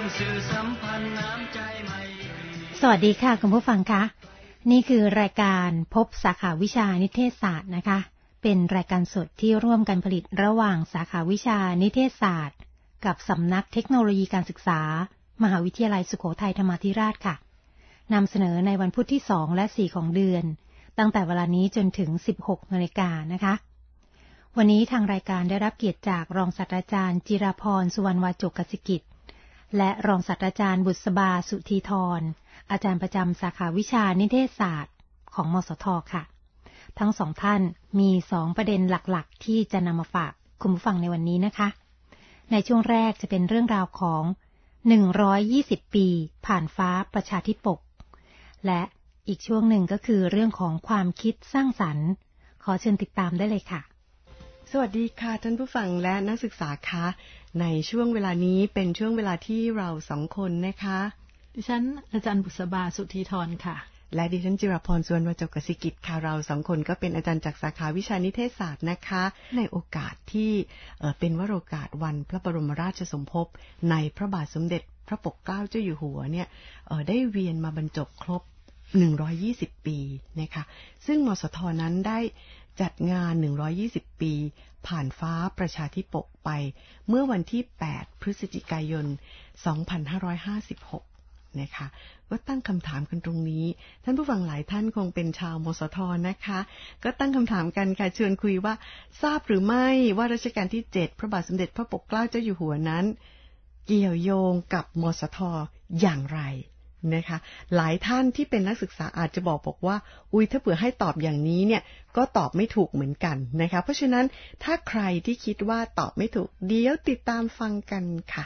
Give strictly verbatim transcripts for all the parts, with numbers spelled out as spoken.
สื่อสัมพันธ์น้ำใจไม่สวัสดีค่ะคุณผู้ฟังคะนี่คือรายการพบสาขาวิชานิเทศศาสตร์นะคะเป็นรายการสดที่ร่วมกันผลิตระหว่างสาขาวิชานิเทศศาสตร์กับสำนักเทคโนโลยีการศึกษามหาวิทยาลัยสุโขทัยธรรมาธิราชค่ะนำเสนอในวันพุธที่สองและสี่ของเดือนตั้งแต่เวลานี้จนถึงสิบหกนาฬิกานะคะวันนี้ทางรายการได้รับเกียรติจากรองศาสตราจารย์จิราพรสุวรรณวาจกสิกิจและรองศาสตราจารย์บุษบาสุธีธรอาจารย์ประจำสาขาวิชานิเทศศาสตร์ของมสทค่ะทั้งสองท่านมีสองประเด็นหลักๆที่จะนำมาฝากคุณผู้ฟังในวันนี้นะคะในช่วงแรกจะเป็นเรื่องราวของหนึ่งร้อยยี่สิบปีผ่านฟ้าประชาธิปกและอีกช่วงหนึ่งก็คือเรื่องของความคิดสร้างสรรค์ขอเชิญติดตามได้เลยค่ะสวัสดีค่ะท่านผู้ฟังและนักศึกษาคะในช่วงเวลานี้เป็นช่วงเวลาที่เราสองคนนะคะดิฉันอาจารย์บุษบาสุธีธรค่ะและดิฉันจิราพรสุวรรณวาจกสิกิจค่ะเราสองคนก็เป็นอาจารย์จากสาขาวิชานิเทศศาสตร์นะคะในโอกาสที่เอ่อเป็นวโรกาสวันพระบรมราชสมภพในพระบาทสมเด็จพระปกเกล้าเจ้าอยู่หัวเนี่ยเอ่อได้เวียนมาบรรจบครบหนึ่งร้อยยี่สิบปีนะคะซึ่งมสทนั้นได้จัดงานหนึ่งร้อยยี่สิบปีผ่านฟ้าประชาธิปกไปเมื่อวันที่แปดพฤศจิกายนสองพันห้าร้อยห้าสิบหกนะคะก็ตั้งคำถามกันตรงนี้ท่านผู้ฟังหลายท่านคงเป็นชาวมสทนะคะก็ตั้งคำถามกันค่ะชวนคุยว่าทราบหรือไม่ว่ารัชกาลที่เจ็ดพระบาทสมเด็จพระปกเกล้าเจ้าอยู่หัวนั้นเกี่ยวโยงกับมสทอย่างไรนะคะหลายท่านที่เป็นนักศึกษาอาจจะบอกบอกว่าอุ๊ยถ้าเผื่อให้ตอบอย่างนี้เนี่ยก็ตอบไม่ถูกเหมือนกันนะคะเพราะฉะนั้นถ้าใครที่คิดว่าตอบไม่ถูกเดี๋ยวติดตามฟังกันค่ะ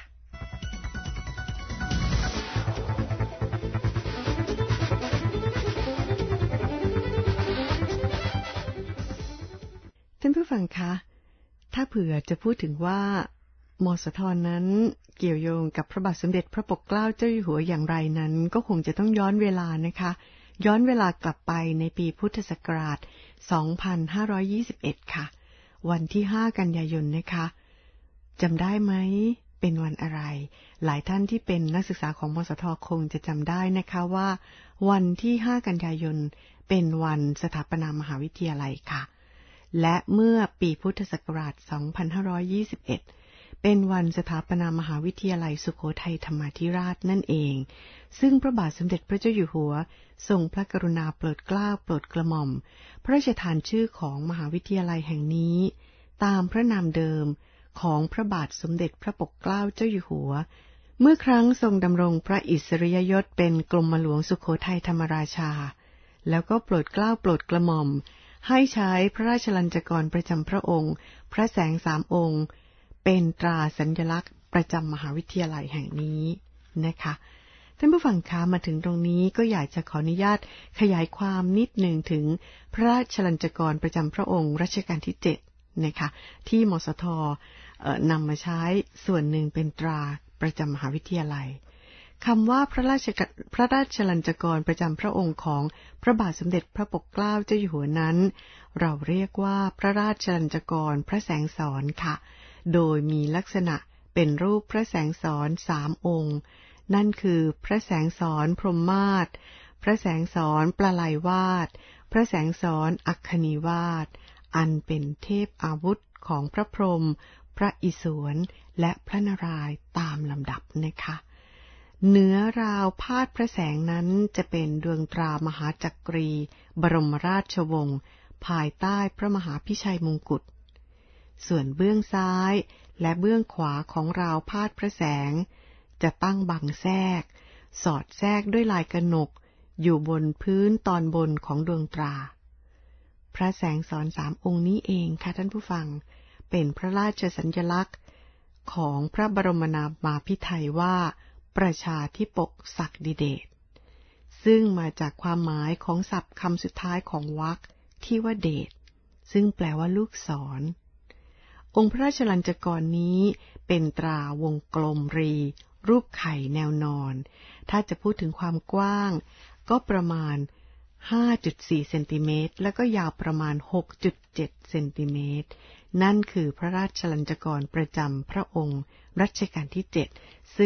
ท่านผู้ฟังคะถ้าเผื่อจะพูดถึงว่ามสทนั้นเกี่ยวโยงกับพระบาทสมเด็จพระปกเกล้าเจ้าอยู่หัวอย่างไรนั้นก็คงจะต้องย้อนเวลานะคะย้อนเวลากลับไปในปีพุทธศักราชสองพันห้าร้อยยี่สิบเอ็ดค่ะวันที่ห้ากันยายนนะคะจำได้ไหมเป็นวันอะไรหลายท่านที่เป็นนักศึกษาของมสทคงจะจำได้นะคะว่าวันที่ห้ากันยายนเป็นวันสถาปนามหาวิทยาลัยค่ะและเมื่อปีพุทธศักราชสองพันห้าร้อยยี่สิบเอ็ดเป็นวันสถาปนามหาวิทยาลัยสุโขทัยธรรมาธิราชนั่นเองซึ่งพระบาทสมเด็จพระเจ้าอยู่หัวทรงพระกรุณาโปรดเกล้าโปรดกระหม่อมพระราชทานชื่อของมหาวิทยาลัยแห่งนี้ตามพระนามเดิมของพระบาทสมเด็จพระปกเกล้าเจ้าอยู่หัวเมื่อครั้งทรงดำรงพระอิสริยยศเป็นกรมหลวงสุโขทัยธรรมราชาแล้วก็โปรดเกล้าโปรดกระหม่อมให้ใช้พระราชลัญจกรประจำพระองค์พระแสงสามองค์เป็นตราสัญลักษณ์ประจำมหาวิทยาลัยแห่งนี้นะคะท่านผู้ฟังคะมาถึงตรงนี้ก็อยากจะขออนุญาตขยายความนิดหนึ่งถึงพระราชลัญจกรประจำพระองค์รัชกาลที่เจ็ดนะคะที่มสทเอ่อนำมาใช้ส่วนหนึ่งเป็นตราประจำมหาวิทยาลัยคำว่าพระราชพระราชลัญจกรประจำพระองค์ของพระบาทสมเด็จพระปกเกล้าเจ้าอยู่หัวนั้นเราเรียกว่าพระราชลัญจกรพระแสงสอนค่ะโดยมีลักษณะเป็นรูปพระแสงสอนสามองค์นั่นคือพระแสงสอนพรหมมาศพระแสงสอนประไลยวาทพระแสงสอนอัคคณีวาทอันเป็นเทพอาวุธของพระพรหมพระอิศวรและพระนารายณ์ตามลำดับนะคะเหนือราวพาดพระแสงนั้นจะเป็นดวงตรามหาจักรีบรมราชวงศ์ภายใต้พระมหาพิชัยมงกุฎส่วนเบื้องซ้ายและเบื้องขวาของราวพาดพระแสงจะตั้งบังแทรกสอดแทรกด้วยลายกนกอยู่บนพื้นตอนบนของดวงตราพระแสงสอนสามองค์นี้เองค่ะท่านผู้ฟังเป็นพระราชสัญลักษณ์ของพระบรมนามาภิไธยว่าประชาธิปกศักดิเดชซึ่งมาจากความหมายของศัพท์คำสุดท้ายของวรรคที่ว่าเดชซึ่งแปลว่าลูกศรองค์พระราชลัญจกรนี้เป็นตราวงกลมรีรูปไข่แนวนอนถ้าจะพูดถึงความกว้างก็ประมาณ ห้าจุดสี่ เซนติเมตรแล้วก็ยาวประมาณ หกจุดเจ็ด เซนติเมตรนั่นคือพระราชลัญจกรประจำพระองค์รัชกาลที่เจ็ดซึ่ง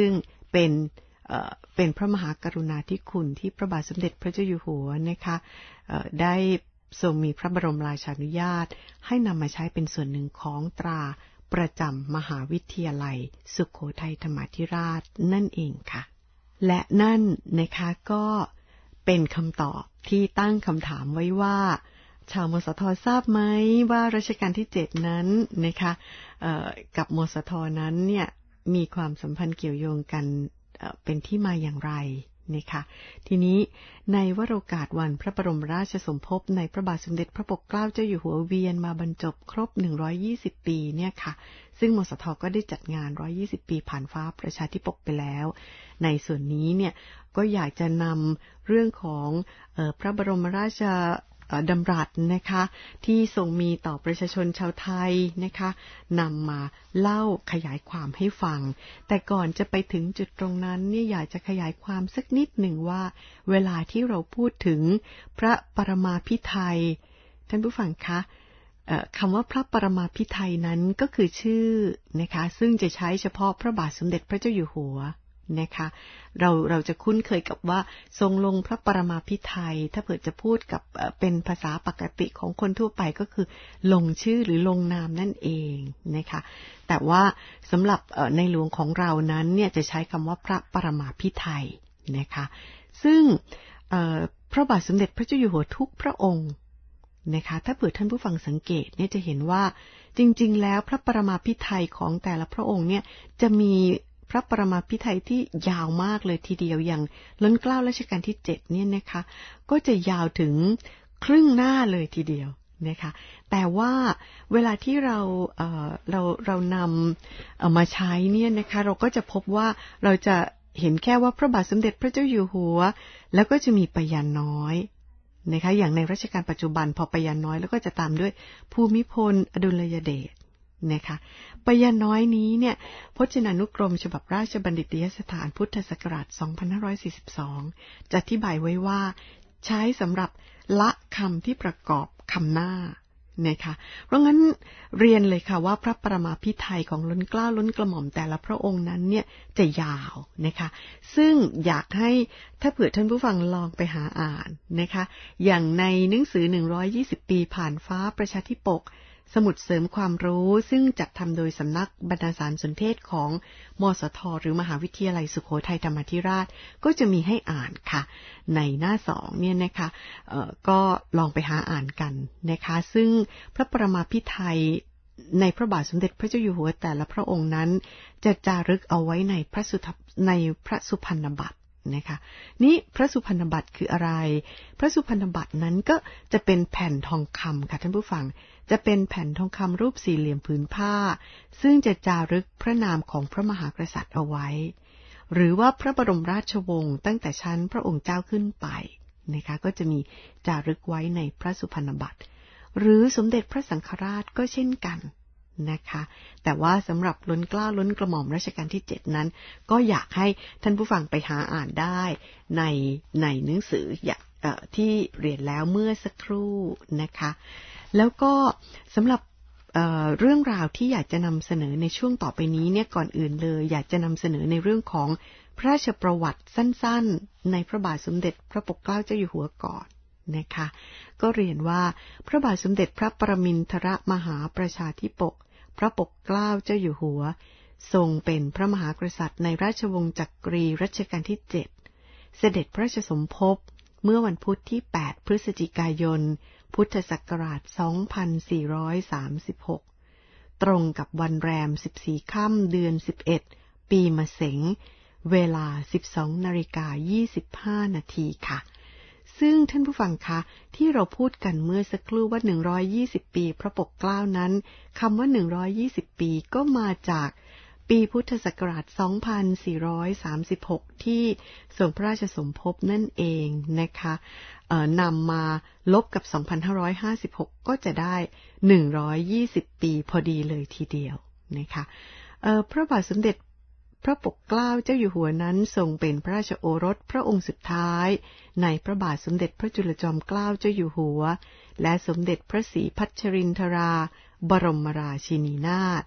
เป็นเอ่อเป็นพระมหากรุณาธิคุณที่พระบาทสมเด็จพระเจ้าอยู่หัวนะคะเอ่อได้ทรงมีพระบรมราชานุญาตให้นำมาใช้เป็นส่วนหนึ่งของตราประจำมหาวิทยาลัยสุโขทัยธรรมาธิราชนั่นเองค่ะและนั่นนะคะก็เป็นคำตอบที่ตั้งคำถามไว้ว่าชาวมสททราบไหมว่ารัชกาลที่เจ็ดนั้นนะคะเอ่อกับมสทนั้นเนี่ยมีความสัมพันธ์เกี่ยวโยงกันเอ่อเป็นที่มาอย่างไรนะคะทีนี้ในวโรกาสวันพระบรมราชสมภพในพระบาทสมเด็จพระปกเกล้าเจ้าอยู่หัวเวียนมาบรรจบครบหนึ่งร้อยยี่สิบปีเนี่ยค่ะซึ่งมสทก็ได้จัดงานหนึ่งร้อยยี่สิบปีผ่านฟ้าประชาธิปกไปแล้วในส่วนนี้เนี่ยก็อยากจะนำเรื่องของเอ่อพระบรมราชดำรัสนะคะที่ทรงมีต่อประชาชนชาวไทยนะคะนำมาเล่าขยายความให้ฟังแต่ก่อนจะไปถึงจุดตรงนั้นเนี่ยอยากจะขยายความสักนิดหนึ่งว่าเวลาที่เราพูดถึงพระปรมาภิไธยท่านผู้ฟังคะคำว่าพระปรมาภิไธยนั้นก็คือชื่อนะคะซึ่งจะใช้เฉพาะพระบาทสมเด็จพระเจ้าอยู่หัวนะคะเราเราจะคุ้นเคยกับว่าทรงลงพระปรมาภิไธยถ้าเผื่อจะพูดกับเป็นภาษาปกติของคนทั่วไปก็คือลงชื่อหรือลงนามนั่นเองนะคะแต่ว่าสำหรับในหลวงของเรานั้นเนี่ยจะใช้คำว่าพระปรมาภิไธยนะคะซึ่งพระบาทสมเด็จพระเจ้าอยู่หัวทุกพระองค์นะคะถ้าเผื่อท่านผู้ฟังสังเกตเนี่ยจะเห็นว่าจริงๆแล้วพระปรมาภิไธยของแต่ละพระองค์เนี่ยจะมีพระปรมาภิไธยที่ยาวมากเลยทีเดียวอย่างล้นเกล้ารัชกาลที่เจ็ดเนี่ยนะคะก็จะยาวถึงครึ่งหน้าเลยทีเดียวนะคะแต่ว่าเวลาที่เราเอ่อเราเรานำเอามาใช้เนี่ยนะคะเราก็จะพบว่าเราจะเห็นแค่ว่าพระบาทสมเด็จพระเจ้าอยู่หัวแล้วก็จะมีปยานน้อยนะคะอย่างในรัชกาลปัจจุบันพอปยานน้อยแล้วก็จะตามด้วยภูมิพลอดุลยเดชนะคะปยาน้อยนี้เนี่ยพจนานุกรมฉบับราชบัณฑิตยสถานพุทธศักราชสองพันห้าร้อยสี่สิบสองจะอธิบายไว้ว่าใช้สำหรับละคำที่ประกอบคำหน้านะคะเพราะงั้นเรียนเลยค่ะว่าพระปรมาภิไธยของล้นเกล้าล้นกระหม่อมแต่ละพระองค์นั้นเนี่ยจะยาวนะคะซึ่งอยากให้ถ้าเผื่อท่านผู้ฟังลองไปหาอ่านนะคะอย่างในหนังสือหนึ่งร้อยยี่สิบปีผ่านฟ้าประชาธิปกสมุดเสริมความรู้ซึ่งจัดทำโดยสำนักบรรณาสารสนเทศของมสทหรือมหาวิทยาลัยสุโขทัยธรรมาธิราชก็จะมีให้อ่านค่ะในหน้าสองเนี่ยนะคะเอ่อก็ลองไปหาอ่านกันนะคะซึ่งพระปรมาภิไธยในพระบาทสมเด็จพระเจ้าอยู่หัวแต่ละพระองค์นั้นจะจารึกเอาไว้ในพระสุในพระสุพรรณบัตรนะคะนี่พระสุพรรณบัตรคืออะไรพระสุพรรณบัตรนั้นก็จะเป็นแผ่นทองคำค่ะท่านผู้ฟังจะเป็นแผ่นทองคำรูปสี่เหลี่ยมผืนผ้าซึ่งจะจารึกพระนามของพระมหากษัตริย์เอาไว้หรือว่าพระบรมราชวงศ์ตั้งแต่ชั้นพระองค์เจ้าขึ้นไปนะคะก็จะมีจารึกไว้ในพระสุพรรณบัตรหรือสมเด็จพระสังฆราชก็เช่นกันนะคะแต่ว่าสำหรับล้นเกล้าล้นกระหม่อมรัชกาลที่เจ็ดนั้นก็อยากให้ท่านผู้ฟังไปหาอ่านได้ในในหนังสือที่เรียนแล้วเมื่อสักครู่นะคะแล้วก็สำหรับเอ่อเรื่องราวที่อยากจะนำเสนอในช่วงต่อไปนี้เนี่ยก่อนอื่นเลยอยากจะนำเสนอในเรื่องของพระราชประวัติสั้นๆในพระบาทสมเด็จพระปกเกล้าเจ้าอยู่หัวก่อนนะคะก็เรียนว่าพระบาทสมเด็จพระปรมินทรมหาประชาธิปกพระปกเกล้าเจ้าอยู่หัวทรงเป็นพระมหากษัตริย์ในราชวงศ์จักรีรัชกาลที่เจ็ดเสด็จพระราชสมภพเมื่อวันพุธที่แปดพฤศจิกายนพุทธศักราชสองพันสี่ร้อยสามสิบหกตรงกับวันแรมสิบสี่ค่ำเดือนสิบเอ็ดปีมะเสงเวลา สิบสองนาฬิกายี่สิบห้านาทีค่ะซึ่งท่านผู้ฟังคะที่เราพูดกันเมื่อสักครู่ว่าหนึ่งร้อยยี่สิบปีพระปกเกล้านั้นคำว่าหนึ่งร้อยยี่สิบปีก็มาจากปีพุทธศักราชสองพันสี่ร้อยสามสิบหกที่ทรงพระราชสมภพนั่นเองนะคะเอ่อนำมาลบกับสองพันห้าร้อยห้าสิบหกก็จะได้หนึ่งร้อยยี่สิบปีพอดีเลยทีเดียวนะคะเอ่อพระบาทสมเด็จพระปกเกล้าเจ้าอยู่หัวนั้นทรงเป็นพระราชโอรสพระองค์สุดท้ายในพระบาทสมเด็จพระจุลจอมเกล้าเจ้าอยู่หัวและสมเด็จพระศรีพัชรินทราบรมราชินีนาถ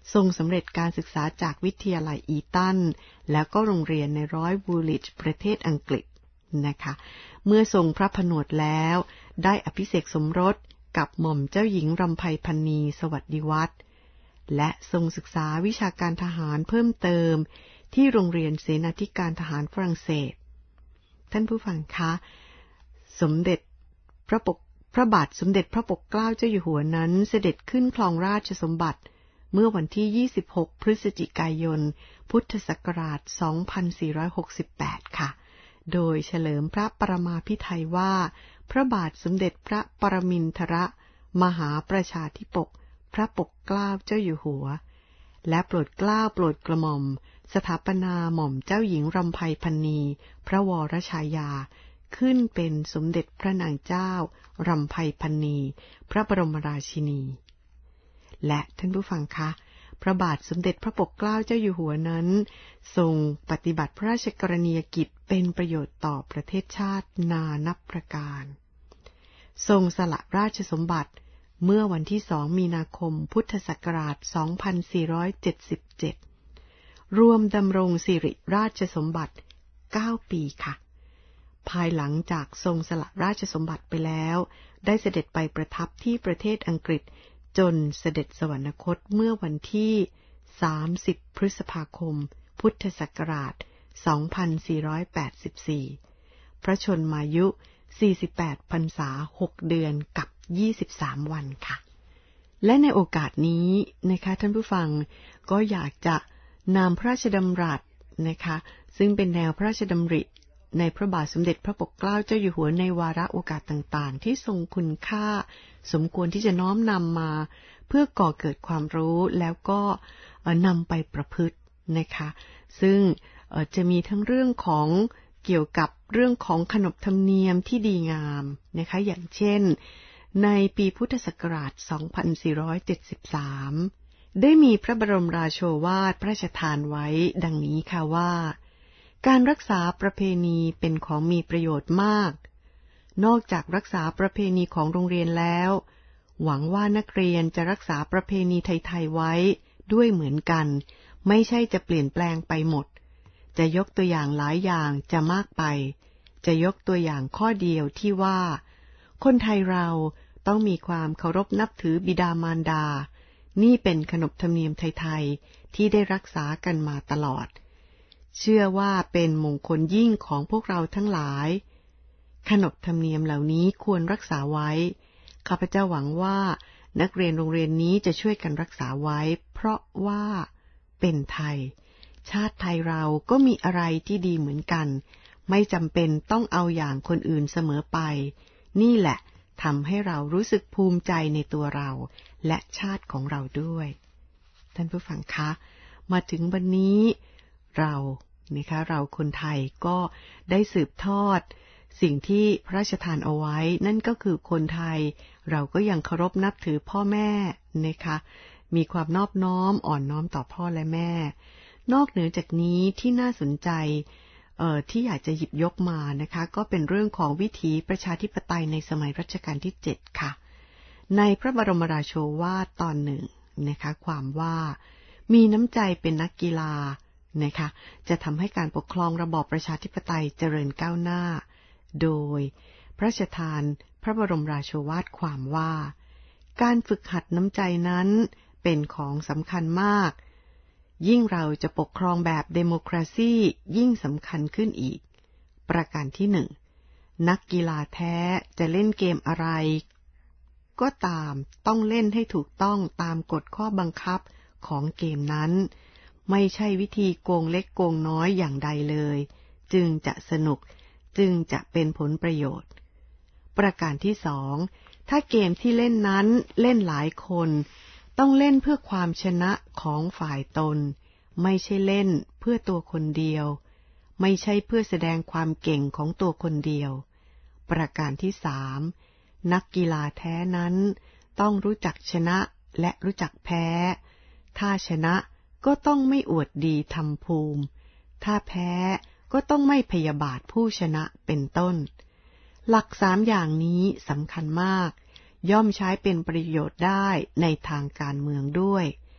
ทรงสำเร็จการศึกษาจากวิทยาลัยอีตันแล้วก็โรงเรียนในร้อยวูลิชประเทศอังกฤษนะคะเมื่อทรงพระผนวดแล้วได้อภิเษกสมรสกับหม่อมเจ้าหญิงรำไพพรรณีสวัสดิวัฒน์และทรงศึกษาวิชาการทหารเพิ่มเติมที่โรงเรียนเสนาธิการทหารฝรั่งเศสท่านผู้ฟังคะสมเด็จพระปกพระบาทสมเด็จพระปกเกล้าเจ้าอยู่หัวนั้นเสด็จขึ้นครองราชสมบัติเมื่อวันที่ยี่สิบหกพฤศจิกายนพุทธศักราชสองพันสี่ร้อยหกสิบแปดค่ะโดยเฉลิมพระปรมาภิไธยว่าพระบาทสมเด็จพระปรมินทรมหาประชาธิปกพระปกเกล้าเจ้าอยู่หัวและโปรดเกล้าโปรดกระหม่อมสถาปนาหม่อมเจ้าหญิงรำไพพรรณีพระวรชายาขึ้นเป็นสมเด็จพระนางเจ้ารำไพพรรณีพระบรมราชินีและท่านผู้ฟังคะพระบาทสมเด็จพระปกเกล้าเจ้าอยู่หัวนั้นทรงปฏิบัติพระราชกรณียกิจเป็นประโยชน์ต่อประเทศชาตินานับประการทรงสละราชสมบัติเมื่อวันที่สองมีนาคมพุทธศักราชสองพันสี่ร้อยเจ็ดสิบเจ็ดรวมดำรงสิริราชสมบัติเก้าปีค่ะภายหลังจากทรงสละราชสมบัติไปแล้วได้เสด็จไปประทับที่ประเทศอังกฤษจนเสด็จสวรรคตเมื่อวันที่สามสิบพฤษภาคมพุทธศักราชสองพันสี่ร้อยแปดสิบสี่พระชนมายุสี่สิบแปดพรรษาหกเดือนกับยี่สิบสามวันค่ะและในโอกาสนี้นะคะท่านผู้ฟังก็อยากจะนำพระราชดำรัสนะคะซึ่งเป็นแนวพระราชดำริในพระบาทสมเด็จพระปกเกล้าเจ้าอยู่หัวในวาระโอกาสต่างๆที่ทรงคุณค่าสมควรที่จะน้อมนำมาเพื่อก่อเกิดความรู้แล้วก็นำไปประพฤตินะคะซึ่งจะมีทั้งเรื่องของเกี่ยวกับเรื่องของขนบธรรมเนียมที่ดีงามนะคะอย่างเช่นในปีพุทธศักราชสองพันสี่ร้อยเจ็ดสิบสามได้มีพระบรมราโชวาทพระราชทานไว้ดังนี้ค่ะว่าการรักษาประเพณีเป็นของมีประโยชน์มากนอกจากรักษาประเพณีของโรงเรียนแล้วหวังว่านักเรียนจะรักษาประเพณีไทยๆไว้ด้วยเหมือนกันไม่ใช่จะเปลี่ยนแปลงไปหมดจะยกตัวอย่างหลายอย่างจะมากไปจะยกตัวอย่างข้อเดียวที่ว่าคนไทยเราต้องมีความเคารพนับถือบิดามารดานี่เป็นขนบธรรมเนียมไทยๆที่ได้รักษากันมาตลอดเชื่อว่าเป็นมงคลยิ่งของพวกเราทั้งหลายขนบธรรมเนียมเหล่านี้ควรรักษาไว้ข้าพเจ้าหวังว่านักเรียนโรงเรียนนี้จะช่วยกันรักษาไว้เพราะว่าเป็นไทยชาติไทยเราก็มีอะไรที่ดีเหมือนกันไม่จำเป็นต้องเอาอย่างคนอื่นเสมอไปนี่แหละทำให้เรารู้สึกภูมิใจในตัวเราและชาติของเราด้วยท่านผู้ฟังคะมาถึงวันนี้เรานะคะเราคนไทยก็ได้สืบทอดสิ่งที่พระราชทานเอาไว้นั่นก็คือคนไทยเราก็ยังเคารพนับถือพ่อแม่นะคะมีความนอบน้อมอ่อนน้อมต่อพ่อและแม่นอกเหนือจากนี้ที่น่าสนใจเอ่อที่อยากจะหยิบยกมานะคะก็เป็นเรื่องของวิถีประชาธิปไตยในสมัยรัชกาลที่เจ็ดค่ะในพระบรมราโชวาทตอนหนึ่งนะคะความว่ามีน้ำใจเป็นนักกีฬานะคะจะทำให้การปกครองระบอบประชาธิปไตยเจริญก้าวหน้าโดยพระราชทานพระบรมราโชวาทความว่าการฝึกหัดน้ำใจนั้นเป็นของสำคัญมากยิ่งเราจะปกครองแบบเดโมคราซียิ่งสำคัญขึ้นอีกประการที่หนึ่งนักกีฬาแท้จะเล่นเกมอะไรก็ตามต้องเล่นให้ถูกต้องตามกฎข้อบังคับของเกมนั้นไม่ใช่วิธีโกงเล็กโกงน้อยอย่างใดเลยจึงจะสนุกจึงจะเป็นผลประโยชน์ประการที่สองถ้าเกมที่เล่นนั้นเล่นหลายคนต้องเล่นเพื่อความชนะของฝ่ายตนไม่ใช่เล่นเพื่อตัวคนเดียวไม่ใช่เพื่อแสดงความเก่งของตัวคนเดียวประการที่สามนักกีฬาแท้นั้นต้องรู้จักชนะและรู้จักแพ้ถ้าชนะก็ต้องไม่อวดดีทำภูมิถ้าแพ้ก็ต้องไม่พยาบาทผู้ชนะเป็นต้นหลักสามอย่างนี้สำคัญมากย่อมใช้เป็นประโยชน์ได้ในทางการเมืองด้วย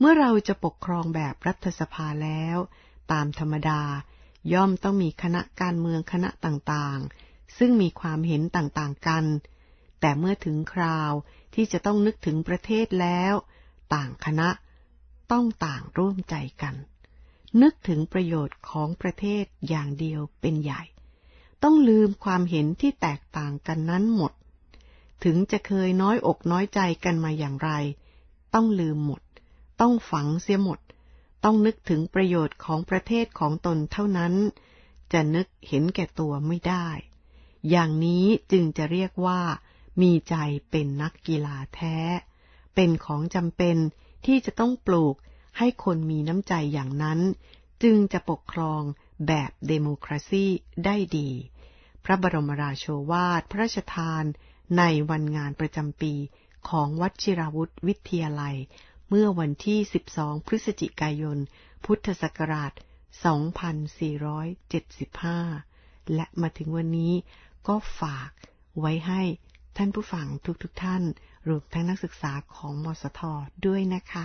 เมื่อเราจะปกครองแบบรัฐสภาแล้วตามธรรมดาย่อมต้องมีคณะการเมืองคณะต่างๆซึ่งมีความเห็นต่างๆกันแต่เมื่อถึงคราวที่จะต้องนึกถึงประเทศแล้วต่างคณะต้องต่างร่วมใจกันนึกถึงประโยชน์ของประเทศอย่างเดียวเป็นใหญ่ต้องลืมความเห็นที่แตกต่างกันนั้นหมดถึงจะเคยน้อยอกน้อยใจกันมาอย่างไรต้องลืมหมดต้องฝังเสียหมดต้องนึกถึงประโยชน์ของประเทศของตนเท่านั้นจะนึกเห็นแก่ตัวไม่ได้อย่างนี้จึงจะเรียกว่ามีใจเป็นนักกีฬาแท้เป็นของจำเป็นที่จะต้องปลูกให้คนมีน้ำใจอย่างนั้นจึงจะปกครองแบบเดโมคราซีได้ดีพระบรมราโชวาทพระราชทานในวันงานประจำปีของวชิราวุธวิทยาลัยเมื่อวันที่สิบสองพฤศจิกายนพุทธศักราชสองพันสี่ร้อยเจ็ดสิบห้าและมาถึงวันนี้ก็ฝากไว้ให้ท่านผู้ฟังทุกๆ ท่านรวมทั้งนักศึกษาของมสท.ด้วยนะคะ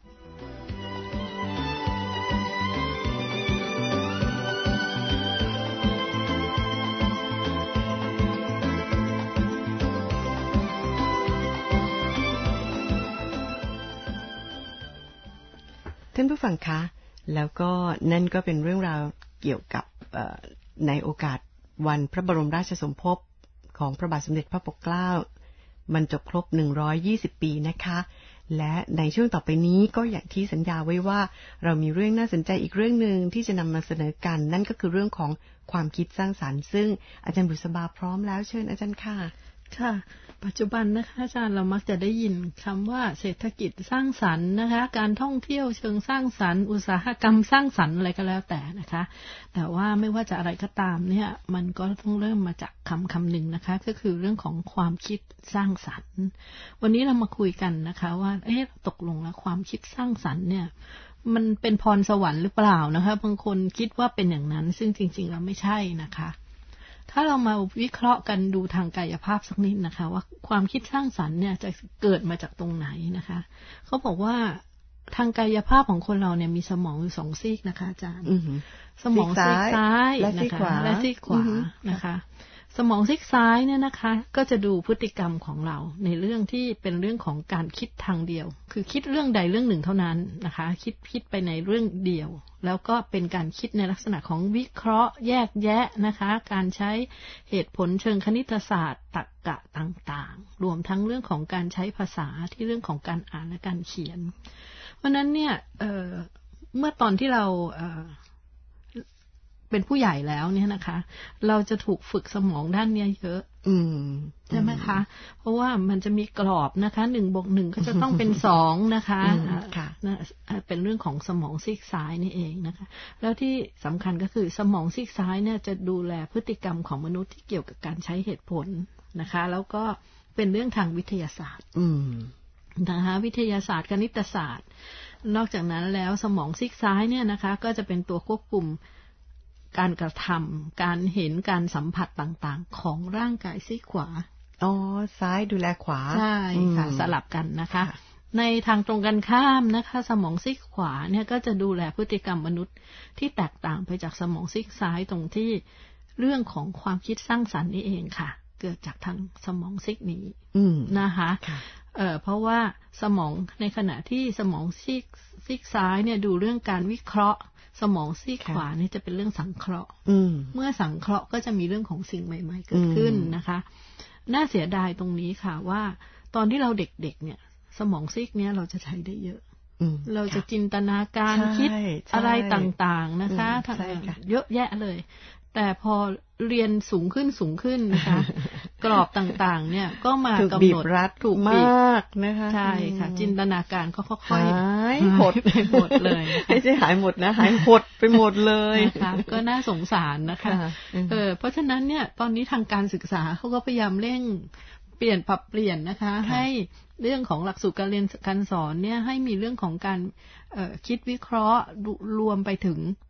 ท่านผู้ฟังคะแล้วก็นั่นก็เป็นเรื่องราวเกี่ยวกับในโอกาสวันพระบรมราชสมภพของพระบาทสมเด็จพระปกเกล้าบรรจบครบหนึ่งร้อยยี่สิบปีนะคะและในช่วงต่อไปนี้ก็อย่างที่สัญญาไว้ว่าเรามีเรื่องน่าสนใจอีกเรื่องนึงที่จะนำมาเสนอกันนั่นก็คือเรื่องของความคิดสร้างสรรค์ซึ่งอาจารย์บุษบาพร้อมแล้วเชิญอาจารย์ค่ะค่ะปัจจุบันนะคะอาจารย์เรามักจะได้ยินคำว่าเศรษฐกิจสร้างสรรค์นะคะการท่องเที่ยวเชิงสร้างสรรค์อุตสาหกรรมสร้างสรรค์อะไรก็แล้วแต่นะคะแต่ว่าไม่ว่าจะอะไรก็ตามเนี่ยมันก็ต้องเริ่มมาจากคำคำหนึ่งนะคะก็คือเรื่องของความคิดสร้างสรรค์วันนี้เรามาคุยกันนะคะว่าเอ๊ะตกลงแล้วความคิดสร้างสรรค์เนี่ยมันเป็นพรสวรรค์หรือเปล่านะคะบางคนคิดว่าเป็นอย่างนั้นซึ่งจริงๆแล้วไม่ใช่นะคะถ้าเรามาวิเคราะห์กันดูทางกายภาพสักนิดนะคะว่าความคิดสร้างสรรค์เนี่ยจะเกิดมาจากตรงไหนนะคะเขาบอกว่าทางกายภาพของคนเราเนี่ยมีสมองอยู่สองซีกนะคะอาจารย์สมองซีกซ้ายนะคะและซีกขวานะคะสมองซีกซ้ายเนี่ยนะคะก็จะดูพฤติกรรมของเราในเรื่องที่เป็นเรื่องของการคิดทางเดียวคือคิดเรื่องใดเรื่องหนึ่งเท่านั้นนะคะคิดคิดไปในเรื่องเดียวแล้วก็เป็นการคิดในลักษณะของวิเคราะห์แยกแยะนะคะการใช้เหตุผลเชิงคณิตศาสตร์ตรรกะต่างๆรวมทั้งเรื่องของการใช้ภาษาที่เรื่องของการอ่านและการเขียนเพราะนั้นเนี่ย เอ่อ เมื่อตอนที่เราเอ่อเป็นผู้ใหญ่แล้วเนี่ยนะคะเราจะถูกฝึกสมองด้านนี้เยอะใช่ไหมคะเพราะว่ามันจะมีกรอบนะคะหนึ่งบวกหนึ่งก็จะต้องเป็นสองนะคะเป็นเรื่องของสมองซีกซ้ายนี่เองนะคะแล้วที่สำคัญก็คือสมองซีกซ้ายเนี่ยจะดูแลพฤติกรรมของมนุษย์ที่เกี่ยวกับการใช้เหตุผลนะคะแล้วก็เป็นเรื่องทางวิทยาศาสตร์นะคะวิทยาศาสตร์คณิตศาสตร์นอกจากนั้นแล้วสมองซีกซ้ายเนี่ยนะคะก็จะเป็นตัวควบคุมการกระทำการเห็นการสัมผัสต่างๆของร่างกายซีกขวาอ๋อซ้ายดูแลขวาใช่ค่ะสลับกันนะคะในทางตรงกันข้ามนะคะสมองซีกขวาเนี่ยก็จะดูแลพฤติกรรมมนุษย์ที่แตกต่างไปจากสมองซีกซ้ายตรงที่เรื่องของความคิดสร้างสรรค์นี่เองค่ะเกิดจากทางสมองซีกนี้นะคะเอ่อเพราะว่าสมองในขณะที่สมองซีกซีกซ้ายเนี่ยดูเรื่องการวิเคราะห์สมองซีกขวานี่จะเป็นเรื่องสังเคราะห์เมื่อสังเคราะห์ก็จะมีเรื่องของสิ่งใหม่ๆเกิดขึ้นนะคะน่าเสียดายตรงนี้ค่ะว่าตอนที่เราเด็กๆเนี่ยสมองซีกเนี้ยเราจะใช้ได้เยอะเราจะจินตนาการคิดอะไรต่างๆนะคะเยอะแยะเลยแต่พอเรียนสูงขึ้นสูงขึ้นนะคะกรอบต่างๆเนี่ยก็มากำหนดถูกมากนะคะใช่ค่ะจินตนาการก็ค่อยๆหายหดไปหมดเลยไม่ใช่หายหมดนะหายหดไปหมดเลยนะคะก็น่าสงสารนะคะเออเพราะฉะนั้นเนี่ยตอนนี้ทางการศึกษาเขาก็พยายามเร่งเปลี่ยนปรับเปลี่ยนนะคะให้เรื่องของหลักสูตรการเรียนการสอนเนี่ยให้มีเรื่องของการคิดวิเคราะห์รวมไปถึง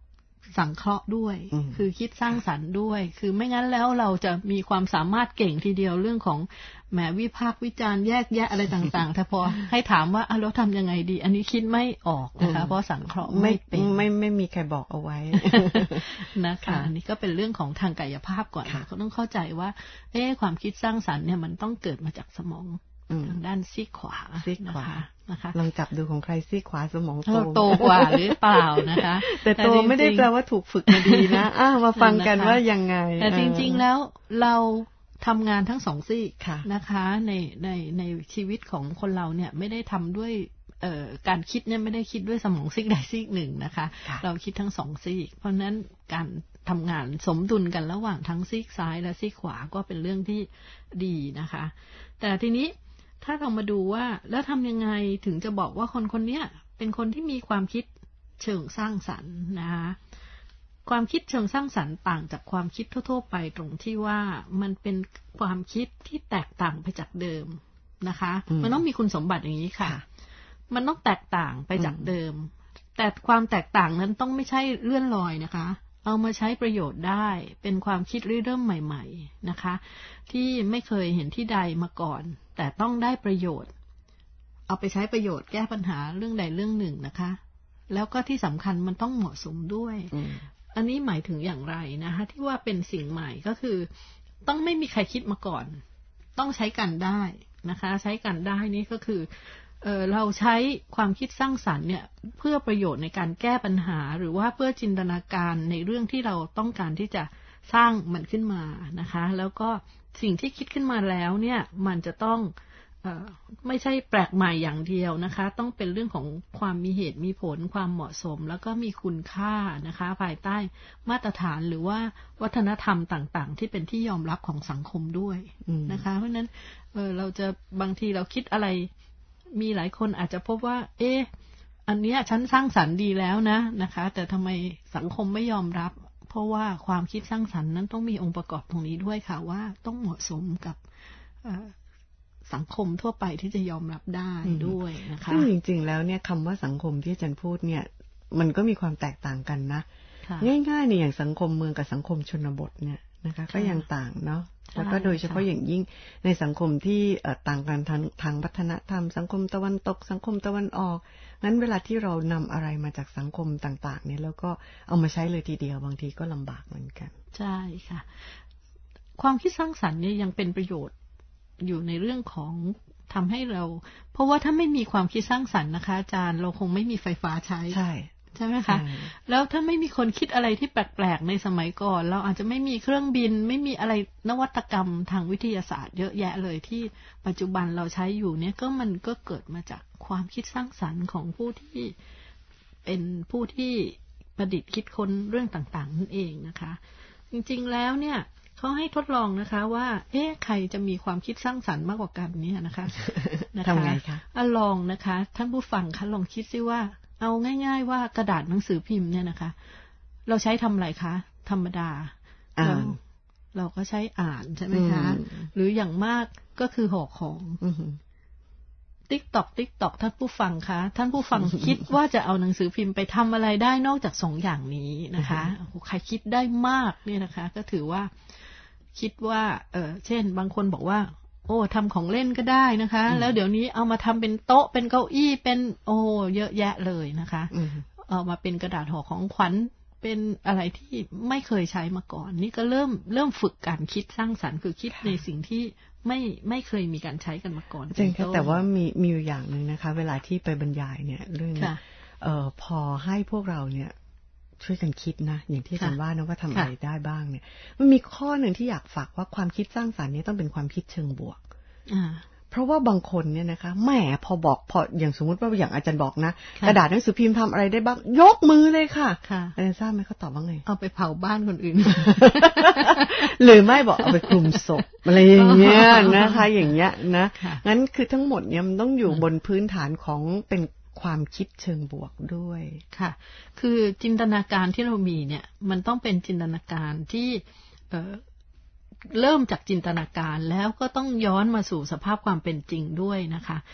สังเคราะห์ด้วยคือคิดสร้างสรรค์ด้วยคือไม่งั้นแล้วเราจะมีความสามารถเก่งทีเดียวเรื่องของแหมวิพากษ์วิจารณ์แยกแยะอะไรต่างๆแต่พอให้ถามว่าอ่ะเราทำยังไงดีอันนี้คิดไม่ออกนะคะเพราะสังเคราะห์ไม่เป็นไม่ไม่มีใครบอกเอาไว้นะคะอันนี้ก็เป็นเรื่องของทางกายภาพก่อนเขาต้องเข้าใจว่าเอ๊ะความคิดสร้างสรรค์เนี่ยมันต้องเกิดมาจากสมองทางด้านซีกขวาซีกขวานะคะลองจับดูของใครซีกขวาสมองโตโตกว่าหรือเปล่านะคะแต่โตไม่ได้แปลว่าถูกฝึกมาดีนะอ้ามาฟังกันว่ายังไงแต่จริงๆแล้วเราทำงานทั้งสองซีกนะคะในในในชีวิตของคนเราเนี่ยไม่ได้ทำด้วยเอ่อการคิดเนี่ยไม่ได้คิดด้วยสมองซีกใดซีกหนึ่งนะคะเราคิดทั้งสองซีกเพราะฉะนั้นการทำงานสมดุลกันระหว่างทั้งซีกซ้ายและซีกขวาก็เป็นเรื่องที่ดีนะคะแต่ทีนี้ถ้าเรามาดูว่าแล้วทำยังไงถึงจะบอกว่าคนคนนี้เป็นคนที่มีความคิดเชิงสร้างสรรค์นะคะความคิดเชิงสร้างสรรค์ต่างจากความคิดทั่วๆไปตรงที่ว่ามันเป็นความคิดที่แตกต่างไปจากเดิมนะคะมันต้องมีคุณสมบัติอย่างนี้ค่ะมันต้องแตกต่างไปจากเดิมแต่ความแตกต่างนั้นต้องไม่ใช่เลื่อนลอยนะคะเอามาใช้ประโยชน์ได้เป็นความคิดริเริ่มใหม่ๆนะคะที่ไม่เคยเห็นที่ใดมาก่อนแต่ต้องได้ประโยชน์เอาไปใช้ประโยชน์แก้ปัญหาเรื่องใดเรื่องหนึ่งนะคะแล้วก็ที่สำคัญมันต้องเหมาะสมด้วยอันนี้หมายถึงอย่างไรนะคะที่ว่าเป็นสิ่งใหม่ก็คือต้องไม่มีใครคิดมาก่อนต้องใช้กันได้นะคะใช้กันได้นี่ก็คือเอ่อเราใช้ความคิดสร้างสรรค์เนี่ยเพื่อประโยชน์ในการแก้ปัญหาหรือว่าเพื่อจินตนาการในเรื่องที่เราต้องการที่จะสร้างมันขึ้นมานะคะแล้วก็สิ่งที่คิดขึ้นมาแล้วเนี่ยมันจะต้องเอ่อไม่ใช่แปลกใหม่อย่างเดียวนะคะต้องเป็นเรื่องของความมีเหตุมีผลความเหมาะสมแล้วก็มีคุณค่านะคะภายใต้มาตรฐานหรือว่าวัฒนธรรมต่างๆที่เป็นที่ยอมรับของสังคมด้วยนะคะเพราะฉะนั้นเอ่อเราจะบางทีเราคิดอะไรมีหลายคนอาจจะพบว่าเอ๊ะอันเนี้ยฉันสร้างสรรค์ดีแล้วนะนะคะแต่ทำไมสังคมไม่ยอมรับเพราะว่าความคิดสร้างสรรค์นั้นต้องมีองค์ประกอบตรงนี้ด้วยค่ะว่าต้องเหมาะสมกับสังคมทั่วไปที่จะยอมรับได้ด้วยนะคะซึ่งจริงๆแล้วเนี่ยคำว่าสังคมที่อาจารย์พูดเนี่ยมันก็มีความแตกต่างกันนะง่ายๆเนี่ยอย่างสังคมเมืองกับสังคมชนบทเนี่ยนะคะก็ยังต่างเนาะแล้วก็โดยเฉพาะอย่างยิ่งในสังคมที่ต่างกันทางทางวัฒนธรรมสังคมตะวันตกสังคมตะวันออกงั้นเวลาที่เรานำอะไรมาจากสังคมต่างๆเนี่ยแล้วก็เอามาใช้เลยทีเดียวบางทีก็ลำบากเหมือนกันใช่ค่ะความคิดสร้างสรรค์เนี่ยยังเป็นประโยชน์อยู่ในเรื่องของทำให้เราเพราะว่าถ้าไม่มีความคิดสร้างสรรค์นะคะอาจารย์เราคงไม่มีไฟฟ้าใช้ใช่ใช่ไหมคะแล้วถ้าไม่มีคนคิดอะไรที่แปลกๆในสมัยก่อนเราอาจจะไม่มีเครื่องบินไม่มีอะไรนวัตกรรมทางวิทยาศาสตร์เยอะแยะเลยที่ปัจจุบันเราใช้อยู่เนี่ยก็มันก็เกิดมาจากความคิดสร้างสรรค์ของผู้ที่เป็นผู้ที่ประดิษฐ์คิดค้นเรื่องต่างๆนั่นเองนะคะจริงๆแล้วเนี่ยเขาให้ทดลองนะคะว่าเอ๊ะใครจะมีความคิดสร้างสรรค์มากกว่ากันเนี่ยนะคะทำไงคะอ่ะลองนะคะท่านผู้ฟังคะลองคิดซิว่าเอาง่ายๆว่ากระดาษหนังสือพิมพ์เนี่ยนะคะเราใช้ทำอะไรคะธรรมดาเราเราก็ใช้อ่านใช่ไหมคะหรืออย่างมากก็คือห่อของติ๊กตอกติ๊กตอกท่านผู้ฟังคะท่านผู้ฟังคิดว่าจะเอาหนังสือพิมพ์ไปทำอะไรได้นอกจากสองอย่างนี้นะคะใครคิดได้มากเนี่ยนะคะก็ถือว่าคิดว่าเออเช่นบางคนบอกว่าโอ้ทำของเล่นก็ได้นะคะแล้วเดี๋ยวนี้เอามาทำเป็นโต๊ะเป็นเก้าอี้เป็นโอ้เยอะแยะเลยนะคะเอามาเป็นกระดาษห่อของขวัญเป็นอะไรที่ไม่เคยใช้มาก่อนนี่ก็เริ่มเริ่มฝึกการคิดสร้างสรรค์คือคิดในสิ่งที่ไม่ไม่เคยมีการใช้กันมาก่อนจริงๆแต่ว่ามีมีอยู่อย่างหนึ่งนะคะเวลาที่ไปบรรยายเนี่ยเรื่องเอ่อพอให้พวกเราเนี่ยช่วยกันคิดนะอย่างที่อาจารย์ว่านะว่าทำอะไรได้บ้างเนี่ยมันมีข้อหนึ่งที่อยากฝากว่าความคิดสร้างสรรค์นี้ต้องเป็นความคิดเชิงบวกเพราะว่าบางคนเนี่ยนะคะแหมพอบอกพออย่างสมมติว่าอย่างอาจารย์บอกนะกระดาษหนังสือพิมพ์ทำอะไรได้บ้างยกมือเลยค่ะอาจารย์ทราบไหมเขาตอบว่าไงเอาไปเผาบ้านคนอื่นหรือไม่บอกเอาไปคลุมศพอะไรอย่างเงี้ยนะคะอย่างเงี้ยนะงั้นคือทั้งหมดเนี่ยมันต้องอยู่บนพื้นฐานของเป็นความคิดเชิงบวกด้วยค่ะคือจินตนาการที่เรามีเนี่ยมันต้องเป็นจินตนาการที่เอ่อเริ่มจากจินตนาการแล้วก็ต้องย้อนมาสู่สภาพความเป็นจริงด้วยนะคะ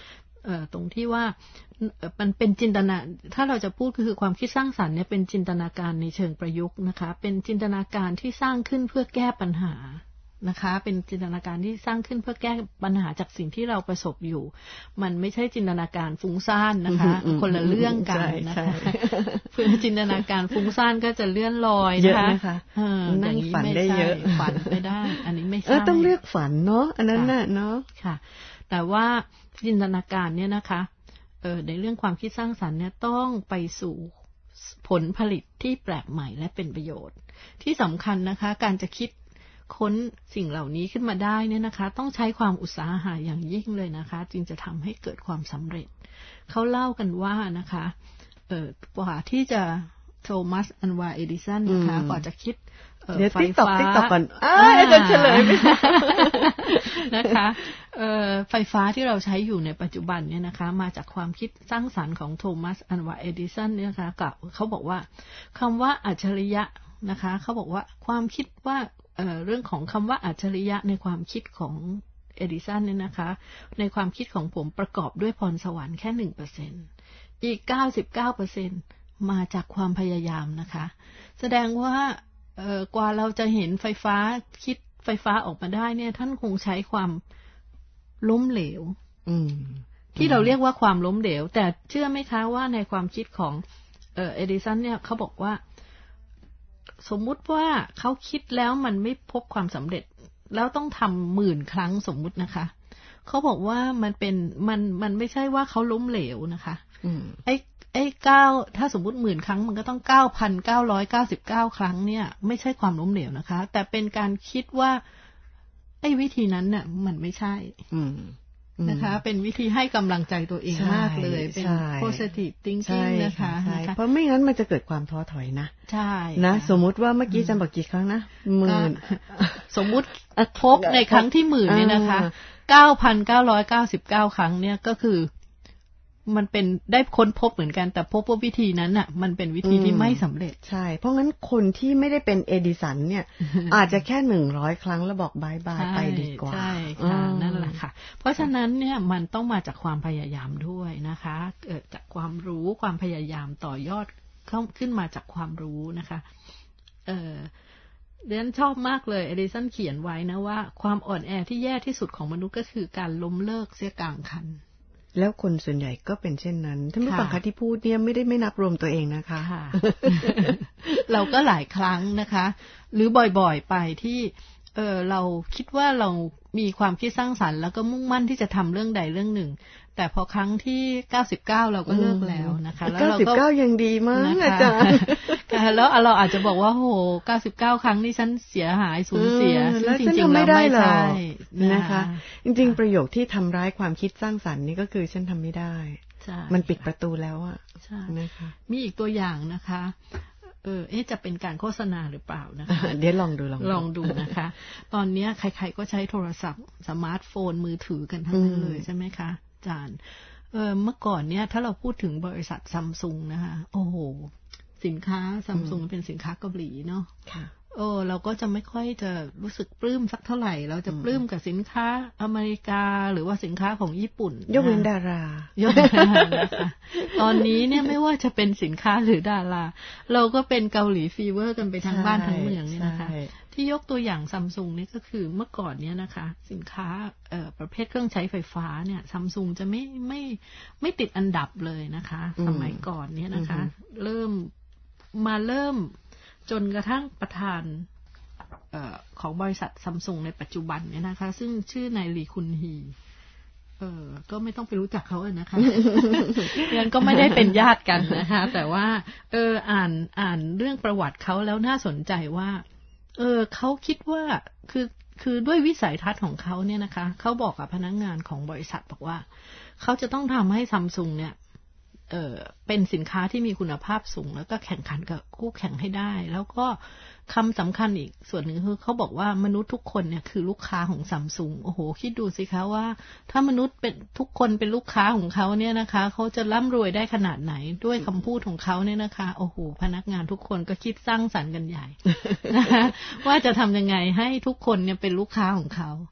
เอ่อตรงที่ว่ามันเป็นจินตนาถ้าเราจะพูดก็คือความคิดสร้างสรรค์เนี่ยเป็นจินตนาการในเชิงประยุกต์นะคะเป็นจินตนาการที่สร้างขึ้นเพื่อแก้ปัญหานะคะเป็นจินตนาการที่สร้างขึ้นเพื่อแก้ปัญหาจากสิ่งที่เราประสบอยู่มันไม่ใช่จินตนาการฟุ้งซ่านนะคะคนละเรื่องกันนะคะเพื่อจินตนาการฟุ้งซ่านก็จะเลื่อนลอยนะคะนั่งฝันได้เยอะฝันไม่ได้อันนี้ไม่ใช่เออต้องเลือกฝันเนาะอันนั้นน่ะเนาะค่ะแต่ว่าจินตนาการเนี่ยนะคะเออในเรื่องความคิดสร้างสรรค์เนี่ยต้องไปสู่ผลผลิตที่แปลกใหม่และเป็นประโยชน์ที่สำคัญนะคะการจะคิดค้นสิ่งเหล่านี้ขึ้นมาได้เนี่ยนะคะต้องใช้ความอุตสาหะอย่างยิ่งเลยนะคะจึงจะทำให้เกิดความสำเร็จเขาเล่ากันว่านะคะเออกว่าที่จะโทมัสอัลวาเอดิสันนะคะกว่าจะคิดไฟฟ้าติ๊กต๊อกก่อนอ้าวอาจารย์เฉลยไม่ได้นะคะไฟฟ้าที่เราใช้อยู่ในปัจจุบันเนี่ยนะคะมาจากความคิดสร้างสรรค์ของโทมัสอัลวาเอดิสันเนี่ยนะคะกับเขาบอกว่าคำว่าอัจฉริยะนะคะเขาบอกว่าความคิดว่าเอ่อเรื่องของคำว่าอัจฉริยะในความคิดของเอดิสันเนี่ยนะคะในความคิดของผมประกอบด้วยพรสวรรค์แค่ หนึ่งเปอร์เซ็นต์ อีก เก้าสิบเก้าเปอร์เซ็นต์ มาจากความพยายามนะคะแสดงว่าเอ่อกว่าเราจะเห็นไฟฟ้าคิดไฟฟ้าออกมาได้เนี่ยท่านคงใช้ความล้มเหลวที่เราเรียกว่าความล้มเหลวแต่เชื่อไหมคะว่าในความคิดของเอ่อเอดิสันเนี่ยเขาบอกว่าสมมุติว่าเขาคิดแล้วมันไม่พบความสำเร็จแล้วต้องทำหมื่นครั้งสมมุตินะคะเขาบอกว่ามันเป็นมันมันไม่ใช่ว่าเขาล้มเหลวนะคะไอ้ไอ้เก้าถ้าสมมุติหมื่นครั้งมันก็ต้องเก้าพันเก้าร้อยเก้าสิบเก้าครั้งเนี่ยไม่ใช่ความล้มเหลวนะคะแต่เป็นการคิดว่าไอ้วิธีนั้นเนี่ยมันไม่ใช่นะคะเป็นวิธีให้กำลังใจตัวเองมากเลยเป็น positive thinking นะคะเพราะไม่งั้นมันจะเกิดความท้อถอยนะใช่นะสมมุติว่าเมื่อกี้จำบอกกี่ครั้งนะหมื่นสมมุติพบในครั้งที่หมื่นเนี่ยนะคะเก้าพันเก้าร้อยเก้าสิบเก้าครั้งเนี่ยก็คือมันเป็นได้ค้นพบเหมือนกันแต่พบว่าวิธีนั้นน่ะมันเป็นวิธีที่ไม่สำเร็จใช่เพราะงั้นคนที่ไม่ได้เป็นเอดิสันเนี่ยอาจจะแค่หนึ่งร้อยครั้งแล้วบอกบายบายไปดีกว่าใช่ค่ะนั่นแหละค่ะเพราะฉะนั้นเนี่ยมันต้องมาจากความพยายามด้วยนะคะเกิดจากความรู้ความพยายามต่อยอดเข้าขึ้นมาจากความรู้นะคะเออเรียนชอบมากเลยเอดิสันเขียนไว้นะว่าความอ่อนแอที่แย่ที่สุดของมนุษย์ก็คือการล้มเลิกเสียกลางคันแล้วคนส่วนใหญ่ก็เป็นเช่นนั้นท่านผู้ฟังคะที่พูดเนี่ยไม่ได้ไม่นับรวมตัวเองนะคะเราก็หลายครั้งนะคะหรือบ่อยๆไปที่เออเราคิดว่าเรามีความคิดสร้างสรรค์แล้วก็มุ่งมั่นที่จะทำเรื่องใดเรื่องหนึ่งแต่พอครั้งที่เก้าสิบเก้าเราก็เลิกแล้วนะคะแล้วเราก็เก้าสิบเก้ายังดีมากอาจารย์แล้วเราอาจจะบอกว่าโหเก้าสิบเก้าครั้งนี่ฉันเสียหายสูญเสียซึ่งจริงๆแล้วไม่ใช่นะคะจริงๆประโยคที่ทำร้ายความคิดสร้างสรรค์นี่ก็คือฉันทำไม่ได้มันปิดประตูแล้วอ่ะนะคะมีอีกตัวอย่างนะคะเออเอ๊ะจะเป็นการโฆษณาหรือเปล่านะคะเดี๋ยวลองดูลองลองดูนะคะตอนนี้ใครๆก็ใช้โทรศัพท์สมาร์ทโฟนมือถือกันทั้งนั้นเลยใช่ไหมคะอาจารย์เออเมื่อก่อนเนี่ยถ้าเราพูดถึงบริษัทซัมซุงนะคะโอ้โหสินค้าซัมซุงเป็นสินค้าเกาหลีเนาะเออเราก็จะไม่ค่อยจะรู้สึกปลื้มสักเท่าไหร่เราจะปลื้มกับสินค้าอเมริกาหรือว่าสินค้าของญี่ปุ่นยกเว้นดารายกเว้นดารานะคะตอนนี้เนี่ยไม่ว่าจะเป็นสินค้าหรือดาราเราก็เป็นเกาหลีฟีเวอร์กันไปทั้งบ้านทั้งเมืองนี่นะคะที่ยกตัวอย่างซัมซุงนี่ก็คือเมื่อก่อนเนี่ยนะคะสินค้าเอ่อประเภทเครื่องใช้ไฟฟ้าเนี่ยซัมซุงจะไม่ไม่ไม่ติดอันดับเลยนะคะสมัยก่อนเนี่ยนะคะเริ่มมาเริ่มจนกระทั่งประธานเอ่อของบริษัทซัมซุงในปัจจุบันเนี่ยนะคะซึ่งชื่อนายลีคุนฮีเออก็ไม่ต้องไปรู้จักเขาเลยนะคะยังก็ไม่ได้เป็นญาติกันนะคะแต่ว่าเอออ่านอ่านเรื่องประวัติเขาแล้วน่าสนใจว่าเออเขาคิดว่าคือคือด้วยวิสัยทัศน์ของเขาเนี่ยนะคะเขาบอกกับพนักงานของบริษัทบอกว่าเขาจะต้องทำให้ซัมซุงเนี่ยเออเป็นสินค้าที่มีคุณภาพสูงแล้วก็แข่งขันกับคู่แข่งให้ได้แล้วก็คำสำคัญอีกส่วนหนึ่งคือเขาบอกว่ามนุษย์ทุกคนเนี่ยคือลูกค้าของซัมซุงโอ้โหคิดดูสิคะว่าถ้ามนุษย์เป็นทุกคนเป็นลูกค้าของเขาเนี่ยนะคะเขาจะร่ำรวยได้ขนาดไหนด้วยคำพูดของเขาเนี่ยนะคะโอ้โหพนักงานทุกคนก็คิดสร้างสรรค์กันใหญ่นะคะว่าจะทำยังไงให้ทุกคนเนี่ยเป็นลูกค้าของเขา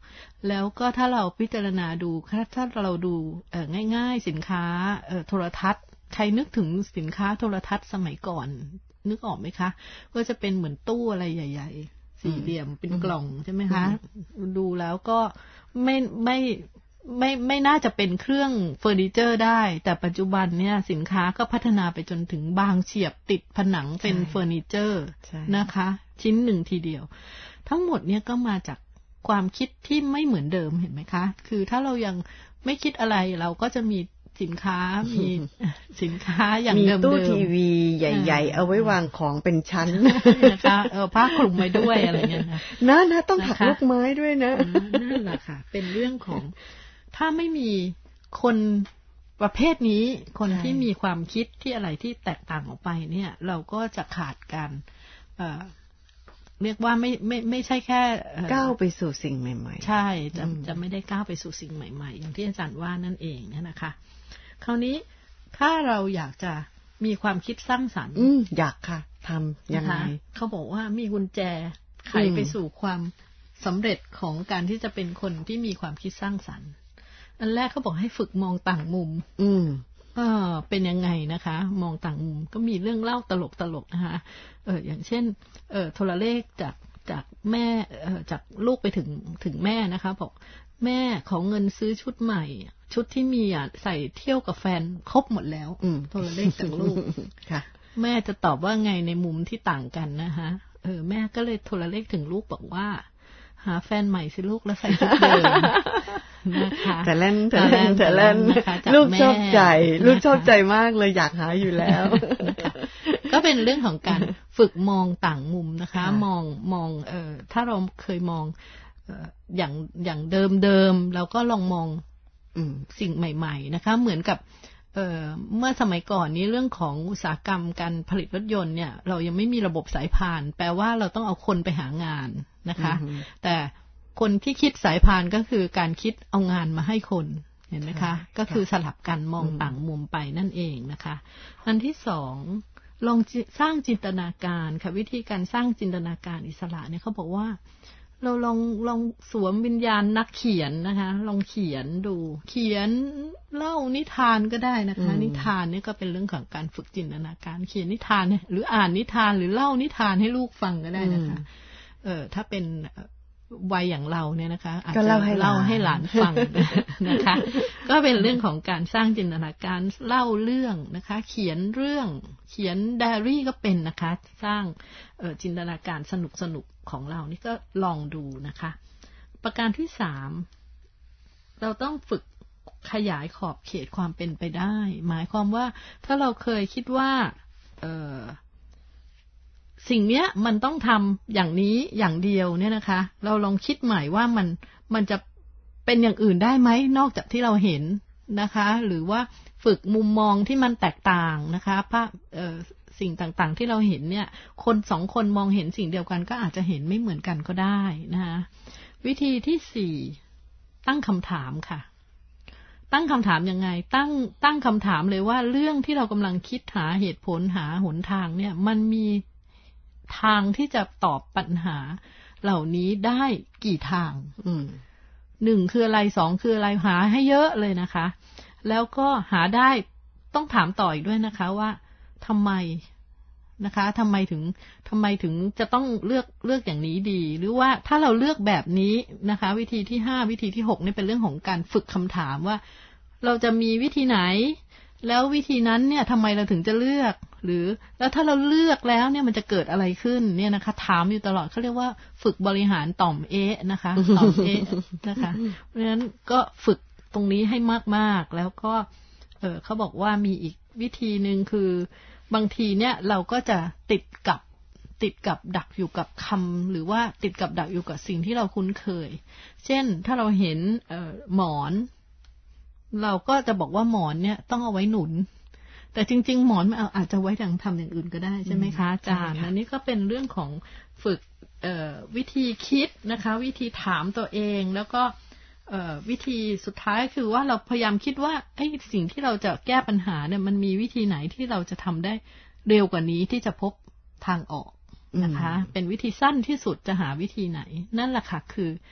แล้วก็ถ้าเราพิจารณาดูถ้าเราดูเอ่อง่ายๆสินค้าเอ่อโทรทัศน์ใครนึกถึงสินค้าโทรทัศน์สมัยก่อนนึกออกไหมคะก็จะเป็นเหมือนตู้อะไรใหญ่ๆสี่เหลี่ยมเป็นกล่องใช่ไหมคะดูแล้วก็ไม่ไม่ไม่ไม่น่าจะเป็นเครื่องเฟอร์นิเจอร์ได้แต่ปัจจุบันเนี่ยสินค้าก็พัฒนาไปจนถึงบางเฉียบติดผนังเป็นเฟอร์นิเจอร์นะคะชิ้นหนึ่งทีเดียวทั้งหมดเนี่ยก็มาจากความคิดที่ไม่เหมือนเดิมเห็นไหมคะคือถ้าเรายังไม่คิดอะไรเราก็จะมีสินค้ามีสินค้าอย่างเดิมๆมีตู้ทีวีใหญ่ๆเอาไว้วางของเป็นชั้นนะคะเออผ้าคลุมไว้ด้วยอะไรเงี้ยนะนะนะต้องถักลูกไม้ด้วยนะนั่นแหละค่ะเป็นเรื่องของถ้าไม่มีคนประเภทนี้คนที่มีความคิดที่อะไรที่แตกต่างออกไปเนี่ยเราก็จะขาดการเอ่อเรียกว่าไม่ไม่ไม่ใช่แค่ก้าวไปสู่สิ่งใหม่ๆใช่จะจะไม่ได้ก้าวไปสู่สิ่งใหม่ๆอย่างที่อาจารย์ว่านั่นเองเนี่ยนะคะคราวนี้ถ้าเราอยากจะมีความคิดสร้างสรรค์อยากค่ะทำยังไงเขาบอกว่ามีกุญแจไขไปสู่ความสำเร็จของการที่จะเป็นคนที่มีความคิดสร้างสรรค์อันแรกเขาบอกให้ฝึกมองต่างมุมอืมเออเป็นยังไงนะคะมองต่างมุมก็มีเรื่องเล่าตลกๆนะคะเอออย่างเช่นเออโทรเลขจากจากแม่เออจากลูกไปถึงถึงแม่นะคะบอกแม่ขอเงินซื้อชุดใหม่ชุดที่มีอ่ะใส่เที่ยวกับแฟนครบหมดแล้วโทรเลขจากลูกค่ะแม่จะตอบว่าไงในมุมที่ต่างกันนะคะเออแม่ก็เลยโทรเลขถึงลูกบอกว่าหาแฟนใหม่สิลูกแล้วใส่ชุดเดิมนะคะแต่เล่นแต่เล่นแต่เล่นลูกชอบใจลูกชอบใจมากเลยอยากหาอยู่แล้วก็เป็นเรื่องของการฝึกมองต่างมุมนะคะมองมองเอ่อถ้าเราเคยมองอย่างอย่างเดิมเดิมเราก็ลองมองสิ่งใหม่ๆนะคะเหมือนกับเอ่อเมื่อสมัยก่อนนี้เรื่องของอุตสาหกรรมการผลิตรถยนต์เนี่ยเรายังไม่มีระบบสายพานแปลว่าเราต้องเอาคนไปหางานนะคะแต่คนที่คิดสายพานก็คือการคิดเอางานมาให้คนเห็นไหมคะก็คือสลับกันมองต่างมุมไปนั่นเองนะคะอันที่สองลองสร้างจินตนาการค่ะวิธีการสร้างจินตนาการอิสระเนี่ยเขาบอกว่าเราลองลองสวมวิญญาณนักเขียนนะคะลองเขียนดูเขียนเล่านิทานก็ได้นะคะนิทานนี่ก็เป็นเรื่องของการฝึกจินตนาการเขียนนิทานหรืออ่านนิทานหรือเล่านิทานให้ลูกฟังก็ได้นะคะเออถ้าเป็นวัยอย่างเราเนี่ยนะคะอาจจะเล่าให้หลานฟังนะคะก็เป็นเรื่องของการสร้างจินตนาการเล่าเรื่องนะคะเขียนเรื่องเขียนไดอารี่ก็เป็นนะคะสร้างจินตนาการสนุกสนุกของเรานี่ก็ลองดูนะคะประการที่สามเราต้องฝึกขยายขอบเขตความเป็นไปได้หมายความว่าถ้าเราเคยคิดว่าเออสิ่งเนี้ยมันต้องทำอย่างนี้อย่างเดียวเนี่ยนะคะเราลองคิดใหม่ว่ามันมันจะเป็นอย่างอื่นได้ไหมนอกจากที่เราเห็นนะคะหรือว่าฝึกมุมมองที่มันแตกต่างนะคะภาพเอ่อสิ่งต่างๆที่เราเห็นเนี่ยคนสองคนมองเห็นสิ่งเดียวกันก็อาจจะเห็นไม่เหมือนกันก็ได้นะคะวิธีที่สี่ตั้งคำถามค่ะตั้งคำถามยังไงตั้งตั้งคำถามเลยว่าเรื่องที่เรากำลังคิดหาเหตุผลหาหนทางเนี่ยมันมีทางที่จะตอบปัญหาเหล่านี้ได้กี่ทางหนึ่งคืออะไรสองคืออะไรหาให้เยอะเลยนะคะแล้วก็หาได้ต้องถามต่ออีกด้วยนะคะว่าทำไมนะคะทำไมถึงทำไมถึงจะต้องเลือกเลือกอย่างนี้ดีหรือว่าถ้าเราเลือกแบบนี้นะคะวิธีที่ห้าวิธีที่หกนี่เป็นเรื่องของการฝึกคำถามว่าเราจะมีวิธีไหนแล้ววิธีนั้นเนี่ยทำไมเราถึงจะเลือกหรือแล้วถ้าเราเลือกแล้วเนี่ยมันจะเกิดอะไรขึ้นเนี่ยนะคะถามอยู่ตลอดเขาเรียกว่าฝึกบริหารต่อมเอะนะคะต่อมเอะนะคะเพราะฉะนั้นก็ฝึกตรงนี้ให้มากๆแล้วก็เออเขาบอกว่ามีอีกวิธีหนึ่งคือบางทีเนี่ยเราก็จะติดกับติดกับดักอยู่กับคำหรือว่าติดกับดักอยู่กับสิ่งที่เราคุ้นเคยเช่นถ้าเราเห็นเอ่อหมอนเราก็จะบอกว่าหมอนเนี่ยต้องเอาไว้หนุนแต่จริงๆหมอนมันอาจจะไว้ทางทำอย่างอื่นก็ได้ใช่ไหมคะอาจารย์อันนี้ก็เป็นเรื่องของฝึกวิธีคิดนะคะวิธีถามตัวเองแล้วก็วิธีสุดท้ายคือว่าเราพยายามคิดว่าไอ้สิ่งที่เราจะแก้ปัญหาเนี่ยมันมีวิธีไหนที่เราจะทำได้เร็วกว่านี้ที่จะพบทางออกนะคะเป็นวิธีสั้นที่สุดจะหาวิธีไหนนั่นแหละค่ะคือ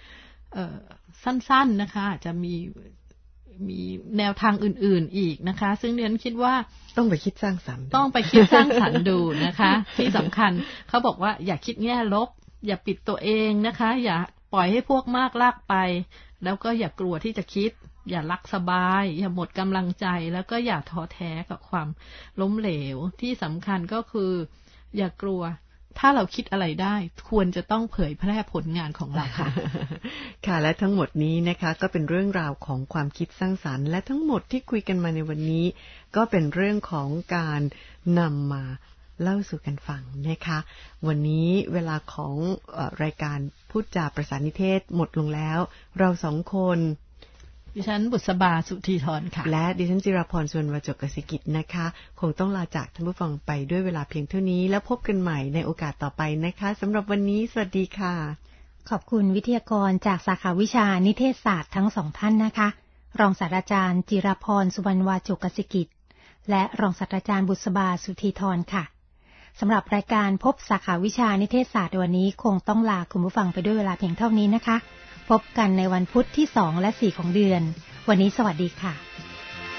เอ่อสั้นๆนะคะอาจจะมีมีแนวทางอื่นๆอีกนะคะซึ่งเรียนคิดว่าต้องไปคิดสร้างสรรค์ต้องไปคิดสร้างสรรค์ดูนะคะที่สำคัญเขาบอกว่าอย่าคิดแง่ลบอย่าปิดตัวเองนะคะอย่าปล่อยให้พวกมากลากไปแล้วก็อย่ากลัวที่จะคิดอย่ารักสบายอย่าหมดกำลังใจแล้วก็อย่าท้อแท้กับความล้มเหลวที่สำคัญก็คืออย่ากลัวถ้าเราคิดอะไรได้ควรจะต้องเผยแพร่ผลงานของเราค่ะค่ะและทั้งหมดนี้นะคะก็เป็นเรื่องราวของความคิดสร้างสรรค์และทั้งหมดที่คุยกันมาในวันนี้ก็เป็นเรื่องของการนำมาเล่าสู่กันฟังนะคะวันนี้เวลาของเอ่อรายการพูดจาประสานนิเทศหมดลงแล้วเราสองคนดิฉันบุษบาสุธีธรค่ะและดิฉันจิราพรสุวรรณวจกสิกิจนะคะคงต้องลาจากท่านผู้ฟังไปด้วยเวลาเพียงเท่านี้แล้วพบกันใหม่ในโอกาสต่อไปนะคะสำหรับวันนี้สวัสดีค่ะขอบคุณวิทยากรจากสาขาวิชานิเทศศาสตร์ทั้งสองท่านนะคะรองศาสตราจารย์จิราพรสุวรรณวจกสิกิจและรองศาสตราจารย์บุษบาสุธีธรค่ะสำหรับรายการพบสาขาวิชานิเทศศาสตร์วันนี้คงต้องลาคุณผู้ฟังไปด้วยเวลาเพียงเท่านี้นะคะพบกันในวันพุธที่สองและสี่ของเดือนวันนี้สวัสดีค่ะ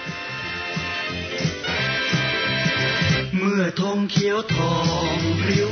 เมื่อธงเขียวทองริ้ว